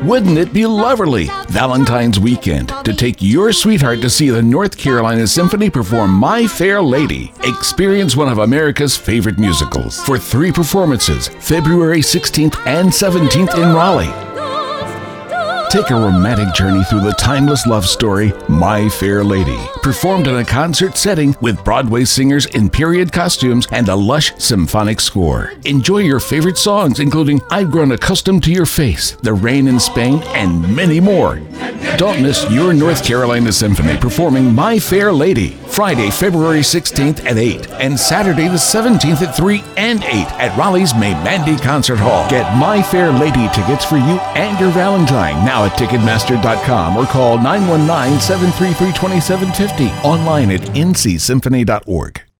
Wouldn't it be lovely? Valentine's weekend to take your sweetheart to see the North Carolina Symphony perform My Fair Lady. Experience one of America's favorite musicals for 3 performances, February 16th and 17th in Raleigh. Take a romantic journey through the timeless love story, My Fair Lady, performed in a concert setting with Broadway singers in period costumes and a lush symphonic score. Enjoy your favorite songs, including I've Grown Accustomed to Your Face, The Rain in Spain, and many more. Don't miss your North Carolina Symphony performing My Fair Lady, Friday, February 16th at 8, and Saturday the 17th at 3 and 8 at Raleigh's May Mandy Concert Hall. Get My Fair Lady tickets for you and your Valentine now at Ticketmaster.com or call 919-733-2750. Online at ncsymphony.org.